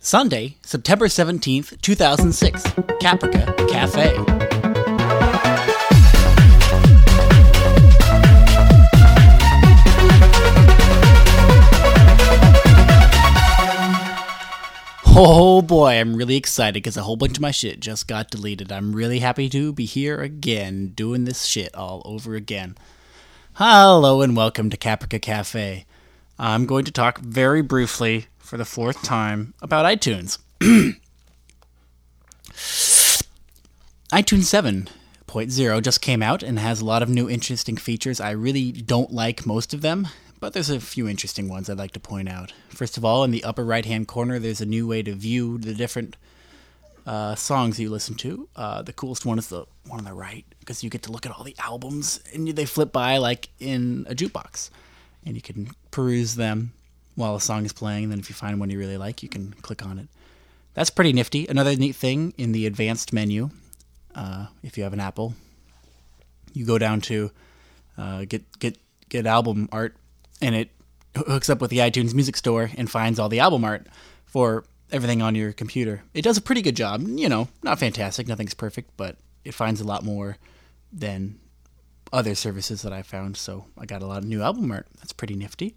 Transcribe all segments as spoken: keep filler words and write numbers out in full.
Sunday, September seventeenth, two thousand six, Caprica Cafe. Oh boy, I'm really excited because a whole bunch of my shit just got deleted. I'm really happy to be here again, doing this shit all over again. Hello and welcome to Caprica Cafe. I'm going to talk very briefly, for the fourth time, about iTunes. iTunes seven point oh just came out and has a lot of new interesting features. I really don't like most of them, but there's a few interesting ones I'd like to point out. First of all, in the upper right-hand corner, there's a new way to view the different uh, songs you listen to. Uh, the coolest one is the one on the right, because you get to look at all the albums, and they flip by like in a jukebox. And you can peruse them while a song is playing, and then if you find one you really like, you can click on it. That's pretty nifty. Another neat thing in the advanced menu, uh, if you have an Apple, you go down to uh, get get get album art, and it hooks up with the iTunes Music Store and finds all the album art for everything on your computer. It does a pretty good job. You know, not fantastic, nothing's perfect, but it finds a lot more than other services that I found, so I got a lot of new album art. That's pretty nifty.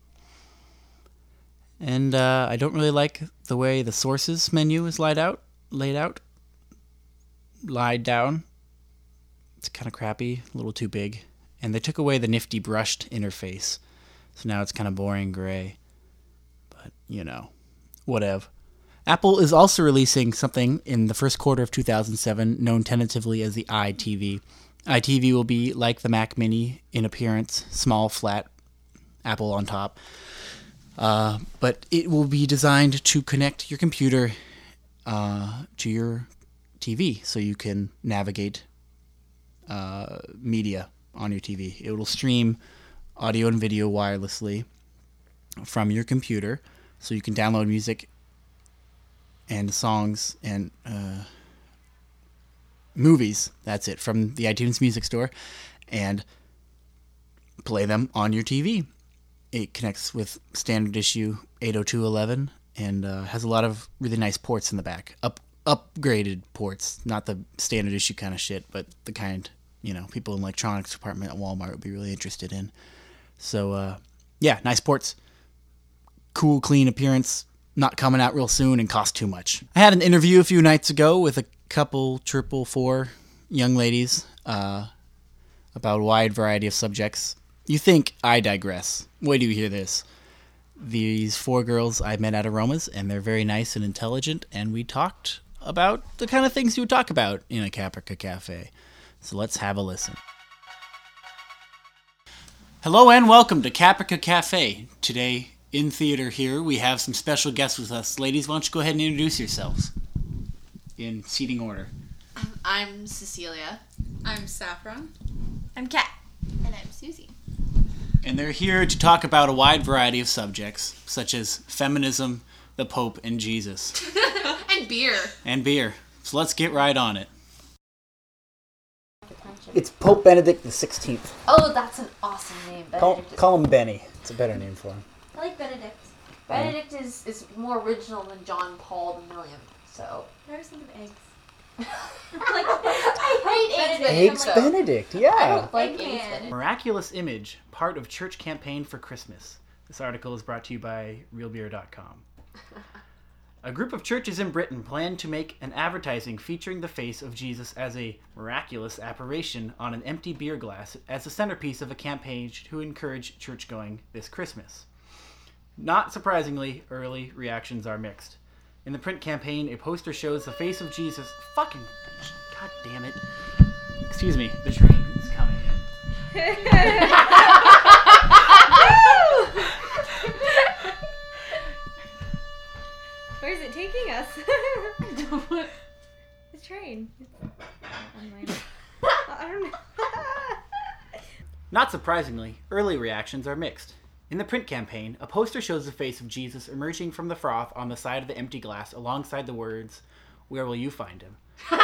And uh, I don't really like the way the sources menu is laid out. Laid out. Lied down. It's kind of crappy, a little too big. And they took away the nifty brushed interface. So now it's kind of boring gray. But, you know, whatever. Apple is also releasing something in the first quarter of two thousand seven known tentatively as the iTV. iTV will be like the Mac Mini in appearance, small, flat, Apple on top. Uh, but it will be designed to connect your computer uh, to your T V so you can navigate uh, media on your T V. It will stream audio and video wirelessly from your computer so you can download music and songs and uh, movies, that's it, from the iTunes Music Store, and play them on your T V. It connects with standard issue eight oh two dot eleven and uh, has a lot of really nice ports in the back. Up upgraded ports, not the standard issue kind of shit, but the kind, you know, people in the electronics department at Walmart would be really interested in. So, uh, yeah, nice ports. Cool, clean appearance, not coming out real soon and cost too much. I had an interview a few nights ago with a couple triple four young ladies uh, about a wide variety of subjects. You think I digress. Wait till you hear this. These four girls I met at Aromas, and they're very nice and intelligent, and we talked about the kind of things you would talk about in a Caprica Cafe. So let's have a listen. Hello and welcome to Caprica Cafe. Today in theater here we have some special guests with us. Ladies, why don't you go ahead and introduce yourselves in seating order. I'm Cecilia. I'm Saffron. I'm Kat. And I'm Susie. And they're here to talk about a wide variety of subjects, such as feminism, the Pope, and Jesus. And beer. And beer. So let's get right on it. It's Pope Benedict the sixteenth. Oh, that's an awesome name. Call, Benedict. call him Benny. It's a better name for him. I like Benedict. Benedict is, is more original than John Paul the Millionth, so. I was thinking of eggs. like, I hate eggs. Eggs Benedict. Benedict, yeah. I don't like Eggman. eggs Benedict. Miraculous Image, part of Church Campaign for Christmas. This article is brought to you by real beer dot com. A group of churches in Britain plan to make an advertising featuring the face of Jesus as a miraculous apparition on an empty beer glass as the centerpiece of a campaign to encourage church-going this Christmas. Not surprisingly, early reactions are mixed. In the print campaign, a poster shows the face of Jesus. Fucking, god damn it. Excuse me, the train is coming in. Where's it taking us? The train. I don't know. Not surprisingly, early reactions are mixed. In the print campaign, a poster shows the face of Jesus emerging from the froth on the side of the empty glass alongside the words, "Where will you find him?"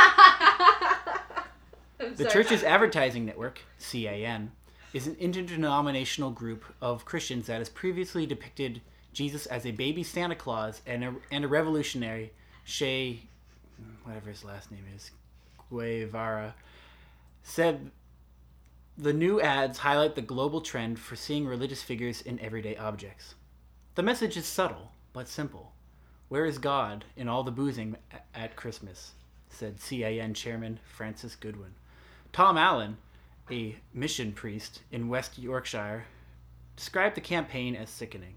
The church's advertising network, C A N, is an interdenominational group of Christians that has previously depicted Jesus as a baby Santa Claus and a, and a revolutionary, Che, whatever his last name is, Guevara, said the new ads highlight the global trend for seeing religious figures in everyday objects. The message is subtle, but simple. Where is God in all the boozing at Christmas? Said C A N chairman Francis Goodwin. Tom Allen, a mission priest in West Yorkshire, described the campaign as sickening.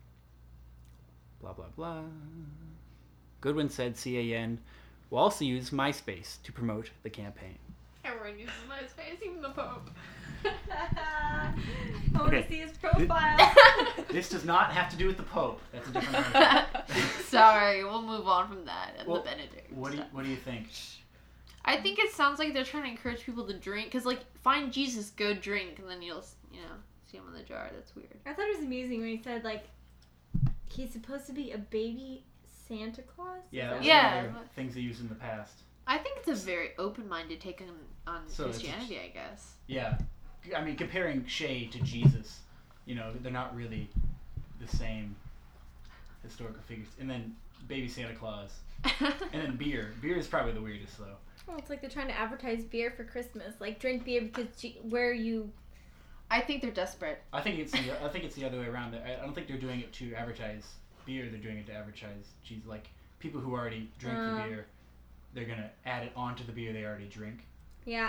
Blah, blah, blah. Goodwin said C A N will also use MySpace to promote the campaign. Everyone uses MySpace, even the Pope. I want Okay. to see his profile. This does not have to do with the Pope. That's a different article. Sorry, we'll move on from that and Well, the Benedict. What do you, stuff. what do you think? I think it sounds like they're trying to encourage people to drink, because, like, find Jesus, go drink, and then you'll, you know, see him in the jar. That's weird. I thought it was amusing when he said, like, he's supposed to be a baby Santa Claus? Is Yeah, that that was what- Yeah. one of the things they used in the past. I think it's a very open-minded take on, on So it's- Christianity, I guess. Yeah. I mean, comparing Che to Jesus, you know, they're not really the same historical figures. And then baby Santa Claus. And then beer. Beer is probably the weirdest, though. Well, it's like they're trying to advertise beer for Christmas. Like, drink beer because G- where you... I think they're desperate. I think it's the, I think it's the other way around. I I don't think they're doing it to advertise beer. They're doing it to advertise Jesus. Like people who already drink the Um. beer, they're gonna add it onto the beer they already drink. Yeah.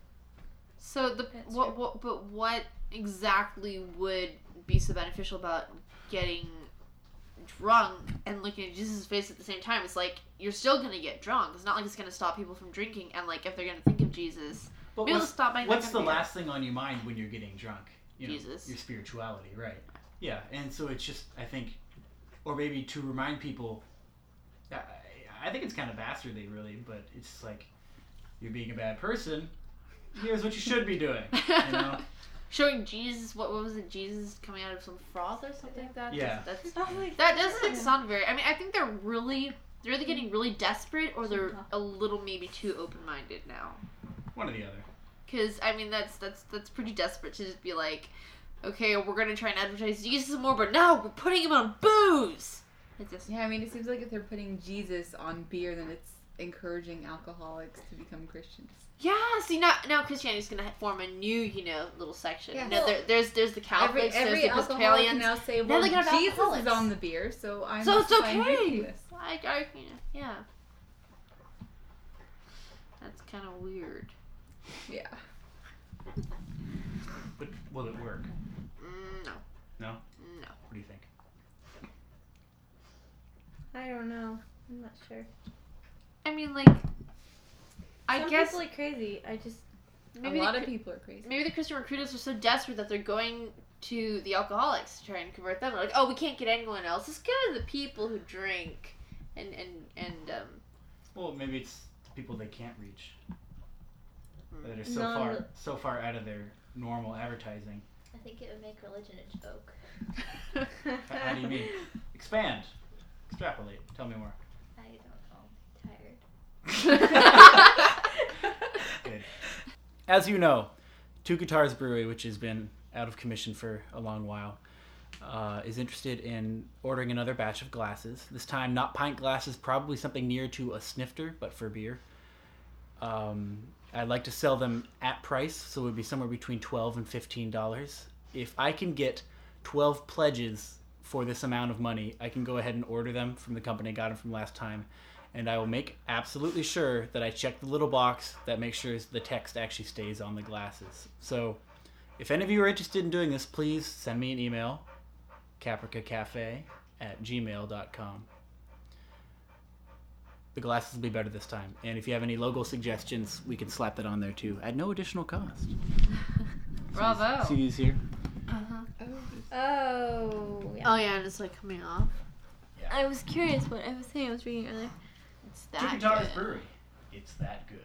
So the That's what, true. what but what exactly would be so beneficial about getting drunk and looking at Jesus' face at the same time? It's like you're still gonna get drunk. It's not like it's gonna stop people from drinking. And like if they're gonna think of Jesus, But maybe they'll what's, stop buying. what's that the kind of beer. last thing on your mind when you're getting drunk? You know, Jesus. Your spirituality, right? Yeah, and so it's just I think, or maybe to remind people. I, I think it's kind of bastardly, really, but it's just like you're being a bad person. Here's what you should be doing. You know. Showing Jesus, what, what was it? Jesus coming out of some froth or something like that. Yeah. That's, Oh my that doesn't sound very. I mean, I think they're really they're either getting really desperate or they're Super. a little maybe too open-minded now. One or the other. Because I mean, that's that's that's pretty desperate to just be like, okay, we're gonna try and advertise Jesus more, but no, we're putting him on booze. It's just Yeah, I mean, it seems like if they're putting Jesus on beer, then it's encouraging alcoholics to become Christians. yeah. See now now Christianity's gonna form a new you know little section. Yeah. You know, there, there's there's the Every, Catholics, every there's the alcoholic can Episcopalians. now say, Now well, they can have Jesus is alcoholics. on the beer, so I'm So it's fine okay. drinking this. I, I you know, yeah. That's kind of weird. Yeah. But will it work? Mm, no. No. No. What do you think? I don't know. I'm not sure. I mean, like, I Some guess people are crazy. I just... maybe a lot the, of people are crazy. maybe the Christian recruiters are so desperate that they're going to the alcoholics to try and convert them. They're like, oh, we can't get anyone else. Let's go to the people who drink, and and and um. Well, maybe it's the people they can't reach. That are so Non- far so far out of their normal advertising. I think it would make religion a joke. How, how do you mean? Expand. Extrapolate. Tell me more. I don't know. I'm tired. Good. As you know, Two Guitars Brewery, which has been out of commission for a long while, uh, is interested in ordering another batch of glasses. This time, not pint glasses, probably something near to a snifter, but for beer. Um, I'd like to sell them at price, so it would be somewhere between twelve and fifteen dollars. If I can get twelve pledges for this amount of money, I can go ahead and order them from the company I got them from last time, and I will make absolutely sure that I check the little box that makes sure the text actually stays on the glasses. So, if any of you are interested in doing this, please send me an email, capricacafe at gmail dot com. The glasses will be better this time. And if you have any logo suggestions, we can slap that on there too, at no additional cost. Bravo. See these here? Uh-huh. Oh, yeah. Oh yeah, and it's like coming off. I was curious what I was saying. I was reading earlier. It's Two that Guitars good. Brewery. It's that good.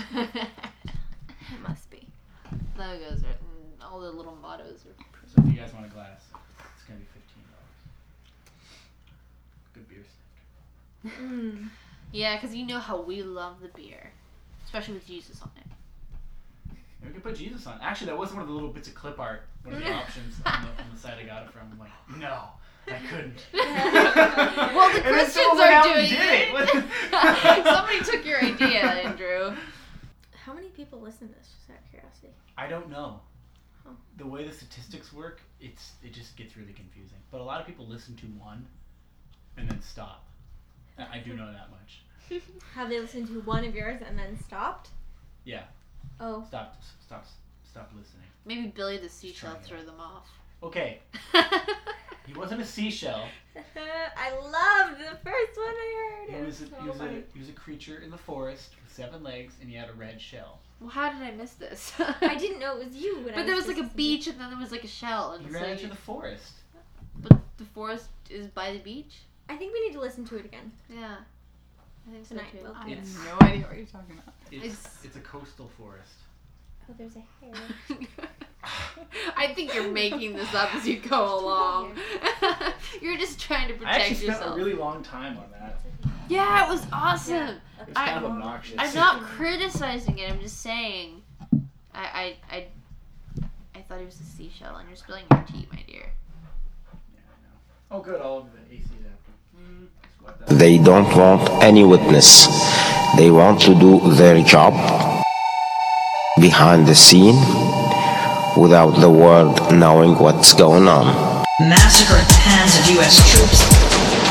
It must be. Logos are and all the little mottos are. So if you guys want a glass, it's going to be fifteen dollars. Good beer snifter. Mm. Yeah, because you know how we love the beer, especially with Jesus on it. We could put Jesus on. Actually, that was one of the little bits of clip art. One of the options on the, on the site I got it from. I'm like, no, I couldnldn't. Well, the And then Christians someone are went out and doing did it. it. What- Somebody took your idea, Andrew. How many people listen to this? Just out of curiosity. I don't know. Huh. The way the statistics work, it's it just gets really confusing. But a lot of people listen to one and then stop. I I do know that much. Have they listened to one of yours and then stopped? Yeah. Oh. Stop. Stop. Stop listening. Maybe Billy the seashell trying it threw them off. Okay. He wasn't a seashell. I loved the first one I heard. He It was a, so he was a funny. he was a creature in the forest with seven legs, and he had a red shell. Well, how did I miss this? I didn't know it was you. When I But there was just like a listening. beach, and then there was like a shell, and He it's ran like. into the forest. But the forest is by the beach. I think we need to listen to it again. Yeah, I think so Tonight, too. we'll I do It's- have no idea what you're talking about. It's It's- it's a coastal forest. Oh, there's a hair. I think you're making this up as you go along. You're just trying to I protect actually spent yourself. a really long time on that. Yeah, it was awesome. It's I- kind of obnoxious. I'm not criticizing it. I'm just saying. I I I, I thought it was a seashell, and you're spilling your tea, my dear. Yeah, I know. Oh, good. All of the A C adapter. Mm, squat that. They don't want any witness. They want to do their job behind the scene without the world knowing what's going on. Massacre at the hands of U S troops.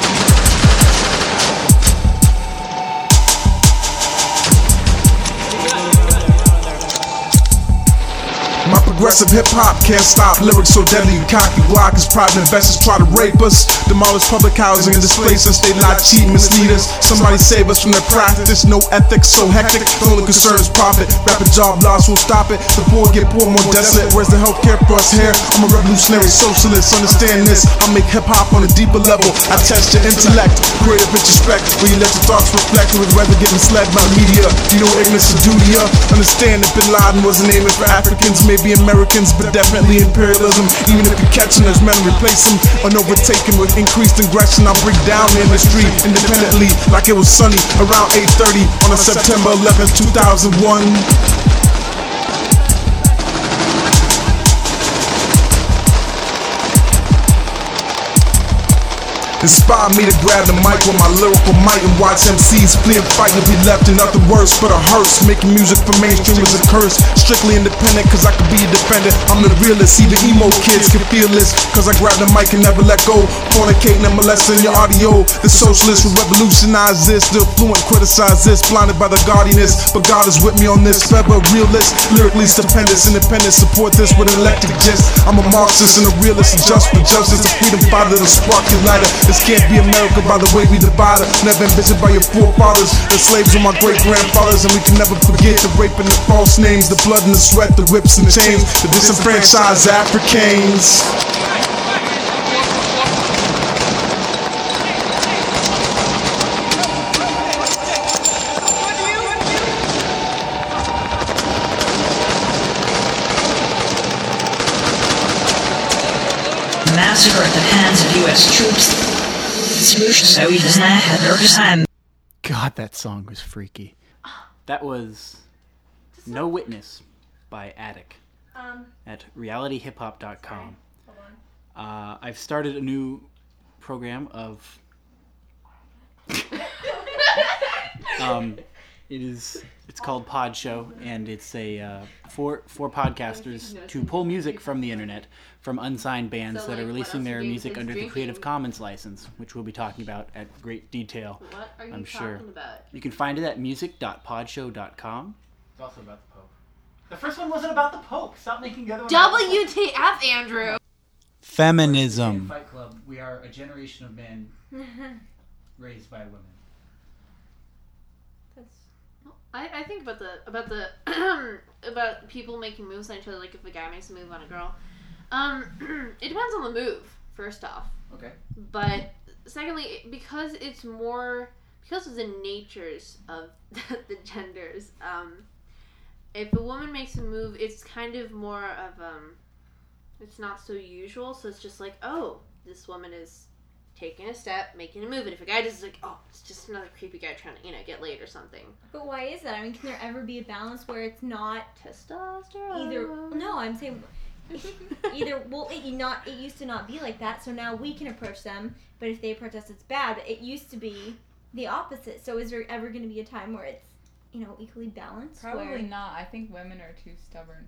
My progressive hip-hop can't stop. Lyrics so deadly and cocky. Block as private investors try to rape us, demolish public housing and displace us. They lie, cheat, mislead us. Somebody save us from their practice. No ethics, so hectic. The only concern is profit. Rapid job loss will stop it. The poor get poor, more desolate. Where's the healthcare for us here? I'm a revolutionary socialist. Understand this. I make hip-hop on a deeper level. I test your intellect. Creative introspect. Where you let your thoughts reflect. Or would rather get misled by media. You know ignorance is duty. Understand that Bin Laden wasn't aiming for Africans. Maybe Americans, but definitely imperialism. Even if you're catching us, men replace them or overtaken with increased aggression. I'll break down the industry independently, like it was sunny around eight thirty on a September eleventh, two thousand one. Inspired me to grab the mic with my lyrical might and watch M Cs flee and fight to be left in nothing worse but a hearse. Making music for mainstream is a curse. Strictly independent cause I can be a defender. I'm the realest, even emo kids can feel this. Cause I grab the mic and never let go. Fornicating and molesting your audio. The socialists will revolutionize this. The affluent criticize this. Blinded by the gaudiness, but God is with me on this. Forever realist, lyrically stupendous. Independent, support this with an electric gist. I'm a Marxist and a realist, and just for justice. A freedom fighter, the spark your lighter. This can't be America by the way we divide her. Never envisioned by your forefathers. The slaves were my great grandfathers, and we can never forget the rape and the false names, the blood and the sweat, the whips and chains, the disenfranchised Africans. Massacre at the hands of U S troops. So he doesn't have their time. God, that song was freaky. That was No Witness by Attic Um, at reality hip hop dot com. hold on. Uh, I've started a new program of. um, it is. It's called Pod Show, and it's a uh, for for podcasters to pull music from the internet from unsigned bands So, that like, are what releasing else their are you music kids under the drinking? Creative Commons license, which we'll be talking about at great detail. What are you I'm talking sure. about? You can find it at music dot pod show dot com. It's also about the Pope. The first one wasn't about the Pope. Stop making the other one. W T F, Andrew. Feminism. Fight Club. We are a generation of men raised by women. That's I, I think about the about the about people making moves on each other. Like if a guy makes a move on a girl, um, it depends on the move. First off, Okay. but secondly, because it's more because of the natures of the genders. Um, if a woman makes a move, it's kind of more of um, it's not so usual. So it's just like, oh, this woman is taking a step, making a move. And if a guy just is like, oh, it's just another creepy guy trying to, you know, get laid or something. But why is that? I mean, can there ever be a balance where it's not Testosterone. either? No, I'm saying either. Well, it not it used to not be like that, so now we can approach them. But if they approach us, it's bad. But it used to be the opposite. So is there ever going to be a time where it's, you know, equally balanced? Probably where... not. I think women are too stubborn.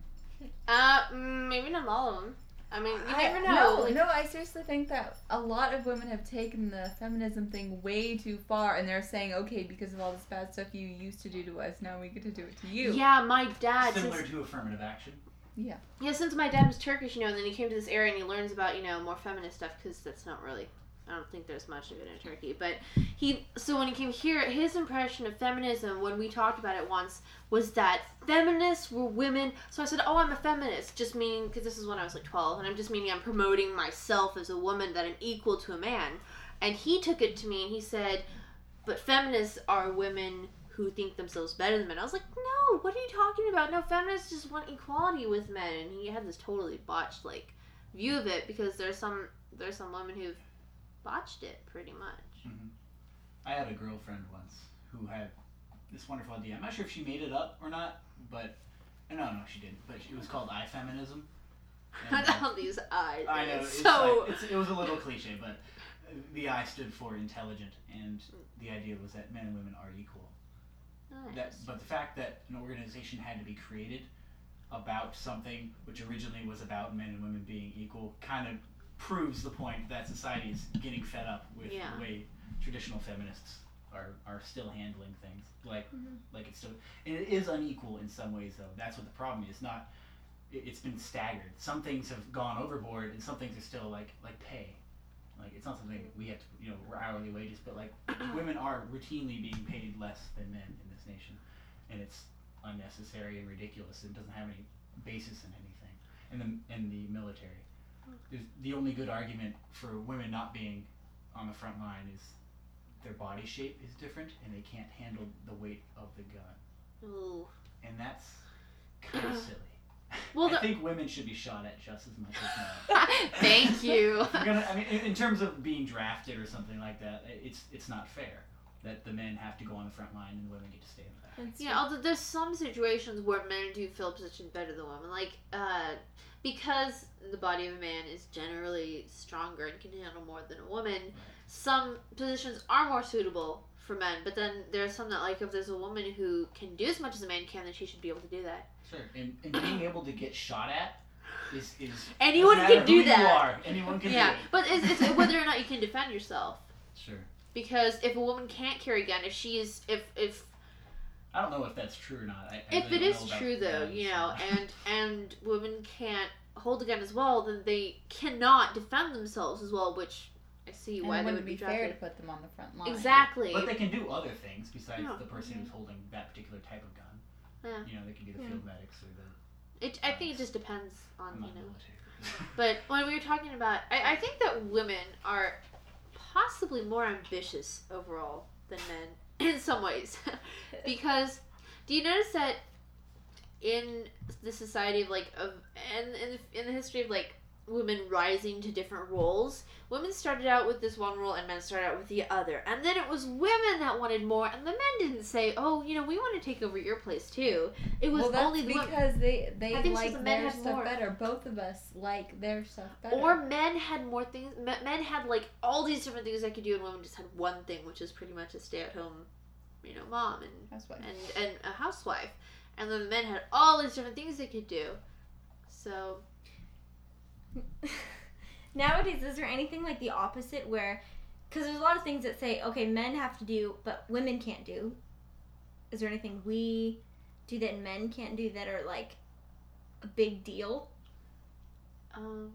Uh, mm, maybe not all of them. I mean, you I, never know. No, like, no, I seriously think that a lot of women have taken the feminism thing way too far, and they're saying, okay, because of all this bad stuff you used to do to us, now we get to do it to you. Yeah, my dad. Similar since, to affirmative action. Yeah. Yeah, since my dad was Turkish, you know, and then he came to this area and he learns about, you know, more feminist stuff, because that's not really, I don't think there's much of it in Turkey. But he, so when he came here, his impression of feminism, when we talked about it once, was that feminists were women. So I said, oh, I'm a feminist, just meaning, because this is when I was like twelve, and I'm just meaning I'm promoting myself as a woman, that I'm equal to a man. And he took it to me and he said, but feminists are women who think themselves better than men. I was like, no, what are you talking about? No, feminists just want equality with men. And he had this totally botched, like, view of it, because there's some, there's some women who've botched it, pretty much. Mm-hmm. I had a girlfriend once who had this wonderful idea. I'm not sure if she made it up or not, but no, no, she didn't. But it was called I feminism. I know these eyes. I know. It's So like, it's, it was a little cliche, but the I stood for intelligent, and the idea was that men and women are equal. nice. That, but the fact that an organization had to be created about something which originally was about men and women being equal kind of proves the point that society is getting fed up with Yeah. the way traditional feminists are, are still handling things. Like Mm-hmm. like it's still, and it is unequal in some ways though. That's what the problem is. Not, it, it's been staggered. Some things have gone overboard, and some things are still like like pay. Like it's not something we have to, you know, we're hourly wages, but like women are routinely being paid less than men in this nation, and it's unnecessary and ridiculous. It doesn't have any basis in anything. And the in the military, there's the only good argument for women not being on the front line is their body shape is different and they can't handle the weight of the gun, Ooh. and that's kind of silly. Well, I the- think women should be shot at just as much as men. Thank you. If you're gonna, I mean, in, in terms of being drafted or something like that, it's it's not fair that the men have to go on the front line and the women get to stay in the back. Yeah, although there's some situations where men do fill positions better than women, like uh, because the body of a man is generally stronger and can handle more than a woman. Some positions are more suitable for men, but then there's some that, like, if there's a woman who can do as much as a man can, then she should be able to do that. Sure, and, and being able to get shot at is is Anyone doesn't can matter do who that. You are. Anyone can Yeah, do it. but it's, it's whether or not you can defend yourself. Sure. Because if a woman can't carry a gun, if she is, if if I don't know if that's true or not. I, I if really it don't is know about true though, guns, you know, so- and and women can't hold a gun as well, then they cannot defend themselves as well, which I see And why it they wouldn't would be be fair to drafted. put them on the front line. Exactly. But they can do other things besides Yeah. the person Mhm. who's holding that particular type of gun. Yeah. You know, they can be the Yeah. field medics or the. It, I think it just depends on, I'm you not know. military. But when we were talking about, I, I think that women are possibly more ambitious overall than men in some ways, because do you notice that in the society of like of and in the, in the history of like women rising to different roles, women started out with this one role and men started out with the other, and then it was women that wanted more, and the men didn't say, oh, you know, we want to take over your place too. It was well, that's only the women. because they they I think it's like the men their had stuff more. better. Both of us like their stuff better. Or men had more things. me- Men had like all these different things they could do, and women just had one thing, which is pretty much a stay-at-home, you know, mom and housewife. and and a housewife. And then the men had all these different things they could do. So Nowadays, is there anything like the opposite where, because there's a lot of things that say, okay, men have to do, but women can't do. Is there anything we do that men can't do that are like a big deal? um,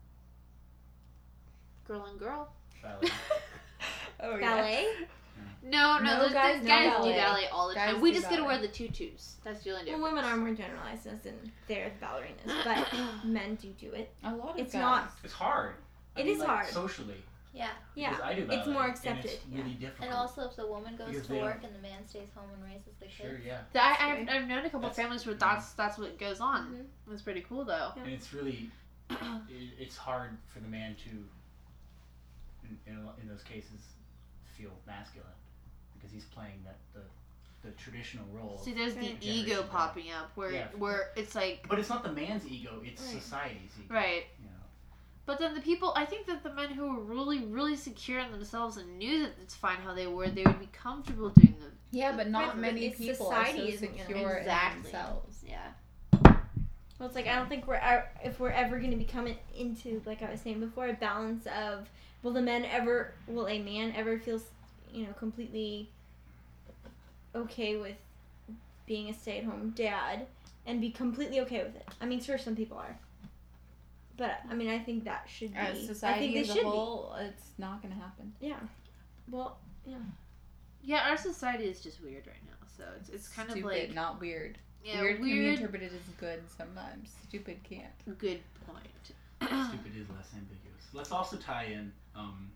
girl and girl. Ballet. oh Ballet? No, no, No, those guys guys, do guys do ballet. ballet all the Guys time. We do just get to ballet. wear the tutus. That's the only Well, difference. women are more generalized as in they're the ballerinas, but men do do it. A lot of It's guys. not. It's hard. I It mean, is like, hard. socially. Yeah. Yeah, Because I do ballet, it's more and accepted. it's really difficult. And also, if the woman goes Because to they don't- work and the man stays home and raises the kids. Sure, yeah. That, I, I've, I've known a couple That's- families where that's that's what goes on. It's pretty cool though. And it's really, it, it's hard for the man to, in, in, in those cases feel masculine because he's playing that the the traditional role. See, there's the of ego Generation popping up where Yeah. where it's like But it's not the man's ego; it's Right. society's ego. right. You know. But then the people, I think that the men who were really, really secure in themselves and knew that it's fine how they were, they would be comfortable doing them. Yeah, but not Right, many it's people society are so isn't gonna- secure Exactly. in themselves. Yeah. Well, it's like I don't think we're ever, if we're ever going to be coming into, like I was saying before, a balance of will the men ever, will a man ever feel, you know, completely okay with being a stay-at-home dad and be completely okay with it. I mean, sure, some people are, but I mean, I think that should be. As I think society they as should a whole, it's not going to happen. be. Yeah. Well, yeah. Yeah, our society is just weird right now, so it's it's kind Stupid, of like not weird. yeah, weird, weird, can be interpreted as good sometimes. Stupid can't. good point. Stupid is less ambiguous. Let's also tie in um,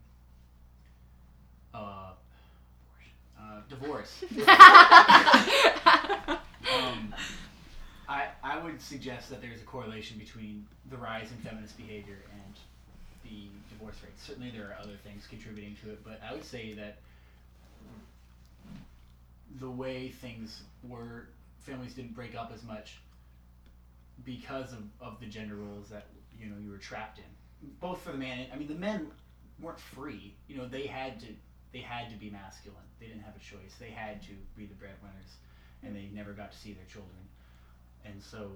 uh, uh, divorce. um, I I would suggest that there's a correlation between the rise in feminist behavior and the divorce rates. Certainly, there are other things contributing to it, but I would say that the way things were, families didn't break up as much because of, of the gender roles that you know you were trapped in. Both for the man, and, I mean, the men weren't free. You know, they had to they had to be masculine. They didn't have a choice. They had to be the breadwinners, and they never got to see their children. And so,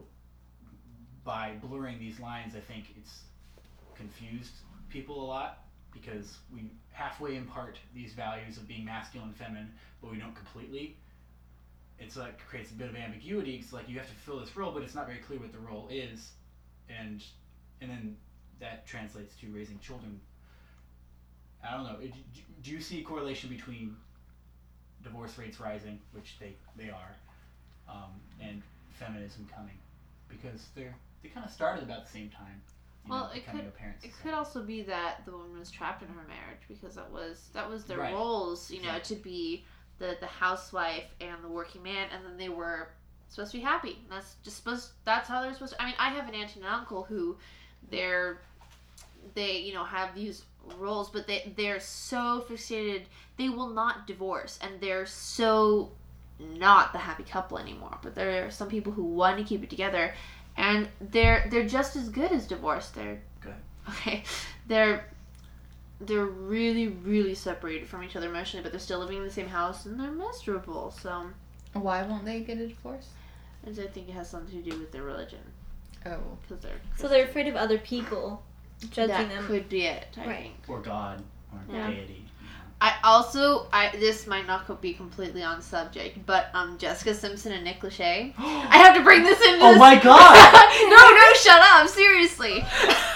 by blurring these lines, I think it's confused people a lot because we halfway impart these values of being masculine and feminine, but we don't completely. It's like creates a bit of ambiguity. It's like you have to fulfill this role, but it's not very clear what the role is, and and then that translates to raising children. I don't know. It, do you see a correlation between divorce rates rising, which they they are, um, and feminism coming? Because they're they kind of started about the same time. You Well, know, it becoming could a parent it society. could also be that the woman was trapped in her marriage because that was that was their Right. roles, you know, Exactly. to be the the housewife and the working man, and then they were supposed to be happy. That's just supposed. That's how they're supposed to. I mean, I have an aunt and an uncle who, they're, they you know have these roles, but they they're so fixated. They will not divorce, and they're so not the happy couple anymore. But there are some people who want to keep it together, and they're they're just as good as divorced. They're Good. okay. They're they're really really separated from each other emotionally, but they're still living in the same house and they're miserable. So, Why won't they get a divorce? and I think it has something to do with their religion Oh. because they're So they're afraid of other people judging that them. could be it. I Right. think. Or God, or Yeah. deity. I also, I this might not be completely on subject, but um, Jessica Simpson and Nick Lachey. I have to bring this into. Oh this. my God! no, no, shut up! Seriously.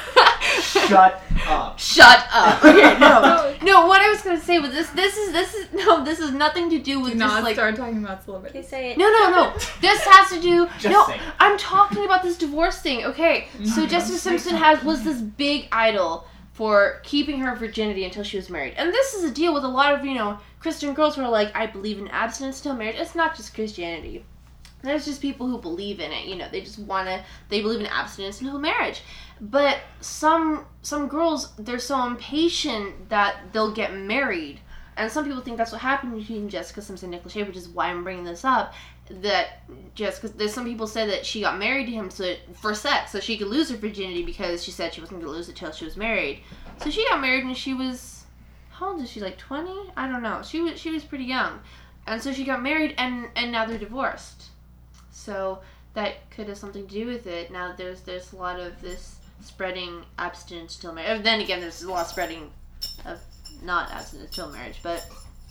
Shut up. Shut up. Okay, no, no. What I was gonna say was this. This is this is no. This is nothing to do with Do just not like. start talking about celebrities. Okay, say it. No, no, no. This has to do. Just no, say it. I'm talking about this divorce thing. Okay, so Mhm. Jessica Say Simpson something. has was this big idol for keeping her virginity until she was married, and this is a deal with a lot of you know Christian girls who are like, I believe in abstinence till marriage. It's not just Christianity. There's just people who believe in it. You know, they just wanna. They believe in abstinence until marriage. But some some girls, they're so impatient that they'll get married. And some people think that's what happened between Jessica Simpson and Nick Lachey, which is why I'm bringing this up. That Jessica, there's some people say that she got married to him so for sex, so she could lose her virginity because she said she wasn't going to lose it till she was married. So she got married when she was, how old is she? Like twenty? I don't know. She was she was pretty young, and so she got married, and and now they're divorced. So that could have something to do with it. Now there's there's a lot of this spreading abstinence till marriage. Then again, there's a lot of spreading of not abstinence till marriage, but.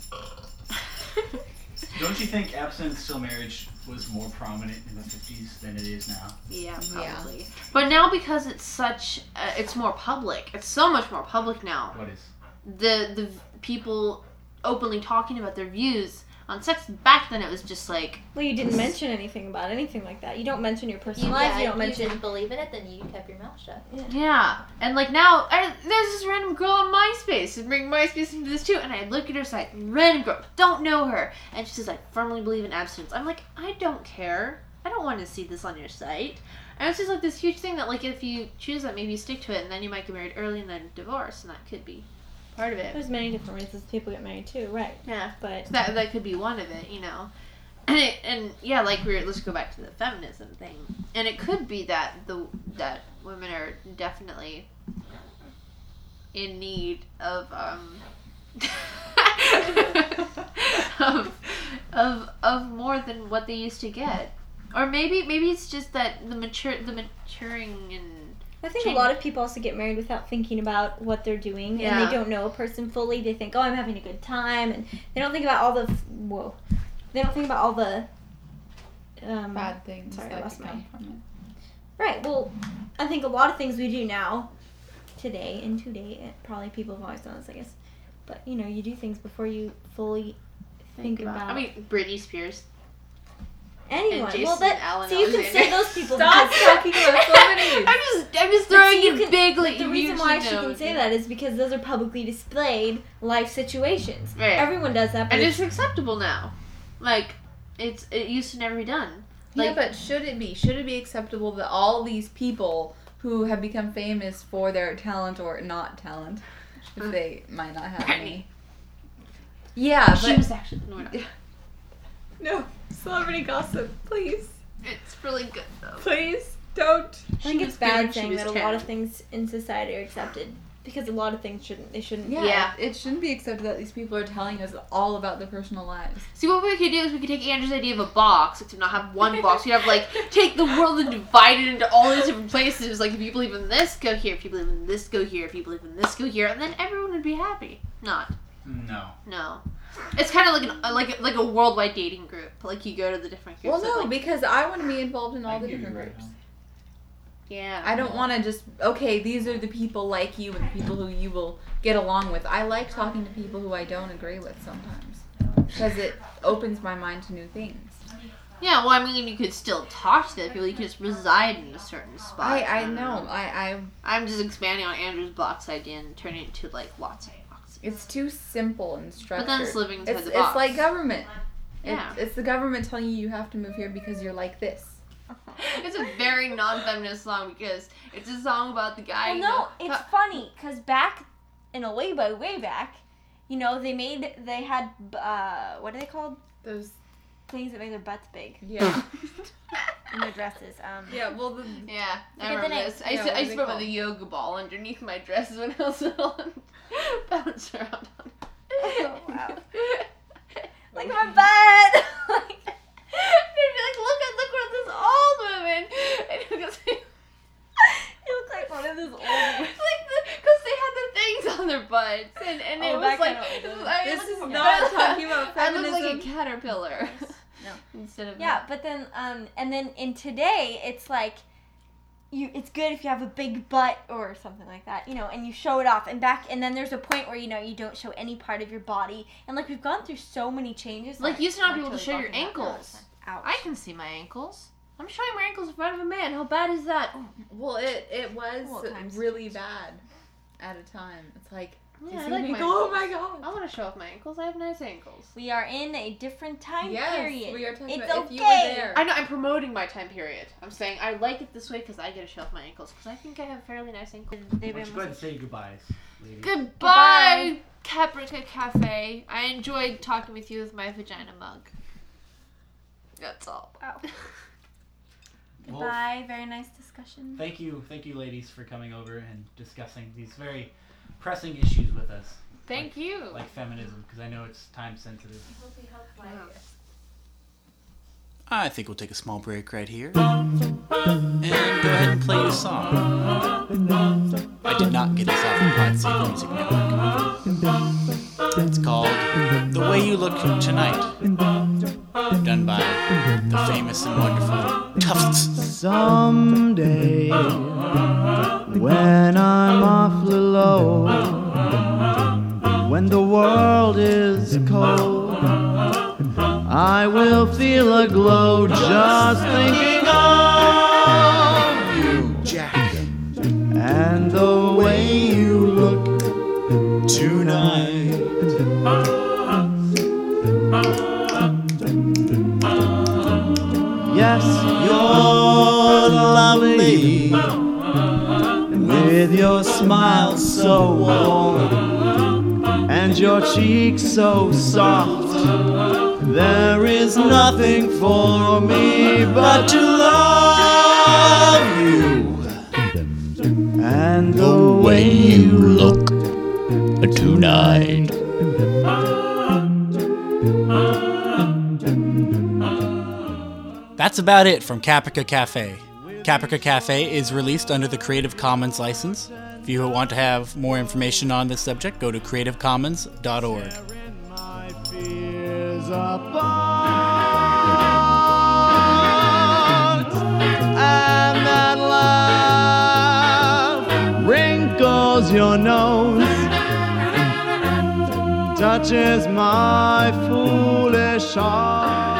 Don't you think abstinence till marriage was more prominent in the fifties than it is now? Yeah, Yeah. probably. But now because it's such, uh, it's more public. It's so much more public now. What is? The the v- people openly talking about their views on sex. Back then, it was just like, Well, you didn't mention anything about anything like that. You don't mention your personal You, life. yeah, You don't you mention. didn't believe in it, then you kept your mouth shut. yeah. And like now, I, there's this random girl on MySpace, and bring MySpace into this too. And I look at her site, random girl, don't know her, and she says, I firmly believe in abstinence. I'm like, I don't care. I don't want to see this on your site. And it's just like this huge thing that like if you choose that, maybe you stick to it, and then you might get married early and then divorce, and that could be part of it. There's many different reasons people get married too, right? Yeah, But so that that could be one of it, you know. And it, and yeah, like we were, let's go back to the feminism thing, and it could be that the that women are definitely in need of um of of of more than what they used to get, or maybe maybe it's just that the mature the maturing and. I think change. a lot of people also get married without thinking about what they're doing, Yeah. and they don't know a person fully. They think, oh, I'm having a good time, and they don't think about all the whoa. They don't think about all the um, Bad things Sorry, I that lost could my- come from it. Right. Well, I think a lot of things we do now, today and today, and probably people have always done this, I guess. But you know, you do things before you fully think, about. I mean, Britney Spears. anyone. and Jason Well, that Allen so you can Alexander. say those people. Stop because- talking about celebrities. I'm just, I'm just But throwing see, you in can- big, like, The you reason usually why she know, can say yeah. that is because those are publicly displayed life situations. Right. Everyone does that, but And it's, it's acceptable now. Like, it's it used to never be done. Yeah, Like, but should it be? Should it be acceptable that all these people who have become famous for their talent or not talent, if they might not have any? Yeah, she but was actually no, we're not. no celebrity gossip, please, It's really good though. please don't. I think She it's was bad good, she saying was that a ten. lot of things in society are accepted because a lot of things shouldn't. They shouldn't. Yeah, Yeah. It, it shouldn't be accepted that these people are telling us all about their personal lives. See, what we could do is we could take Andrew's idea of a box, except not have one box. We'd have, like, take the world and divide it into all these different places. Like, if you believe in this, go here. If you believe in this, go here. If you believe in this, go here. And then everyone would be happy. Not. No. No. It's kind of like an like like a worldwide dating group. Like, you go to the different groups. Well, of, no, like, because I want to be involved in all I the can give you different right groups. now. yeah. I don't want to just, okay, these are the people like you and the people who you will get along with. I like talking to people who I don't agree with sometimes because it opens my mind to new things. Yeah, well, I mean, you could still talk to the people. You could just reside in a certain spot. I, I don't know. I, I I'm just expanding on Andrew's box idea and turning it to, like, lots of boxes. It's too simple and structured. But then it's living inside it's, the it's box. like government. Yeah. It's, it's the government telling you you have to move here because you're like this. It's a very non-feminist song because it's a song about the guy. Well, you no, know, it's how- funny because back in a way by way back, you know, they made they had uh, what are they called? Those. Things that make their butts big Yeah. in their dresses. Um, yeah. Well, the, Yeah, I Forget the remember name. this. I Yeah, used to, what I are used to they put my called? yoga ball underneath my dresses when I was little and bounce around on it. Oh, wow. like my butt. like, They'd be like, look at look at this old woman. And it was like, you look like one of those old. like because they had the things on their butts and, and it Oh, was that like kind of old. I This looked- is not talking about I look like a feminism. caterpillar. No. Instead of Yeah, but then um, and then in today it's like. You, it's good if you have a big butt or something like that, you know, and you show it off. And back, and then there's a point where you know you don't show any part of your body. And like we've gone through so many changes. Like, you used to not be able to totally show your talking about ankles. that. Ouch. I can see my ankles. I'm showing my ankles in front of a man. How bad is that? well, it it was Well, times really bad at a time. It's like, Yeah, I you like see me my go, oh ankles. my god. I want to show off my ankles. I have nice ankles. We are in a different time Yes, period. we are talking it's about okay. if you were there. I know, I'm promoting my time period. I'm saying I like it this way because I get to show off my ankles. Because I think I have fairly nice ankles. They've Why don't you been- go ahead and say your goodbyes, ladies? Goodbye, Caprica Cafe. I enjoyed talking with you with my vagina mug. That's all. Wow. Well, Goodbye. Very nice discussion. Thank you, thank you, ladies, for coming over and discussing these very pressing issues with us, Thank you. like feminism, because I know it's time sensitive. Wow. I think we'll take a small break right here and go ahead and play a song. I did not get this off the Pod Save Music Network. It's called The Way You Look Tonight, done by the famous and wonderful Tufts. Someday, when I'm awfully low, when the world is cold, I will feel a glow just thinking of you, Jack, and the way you look tonight. Yes, you're lovely, with your smile so warm. and your cheeks so soft. There is nothing for me but to love you. And the way you look tonight. That's about it from Caprica Cafe. Caprica Cafe is released under the Creative Commons license. If you want to have more information on this subject, go to creative commons dot org. And that laugh wrinkles your nose, touches my foolish heart.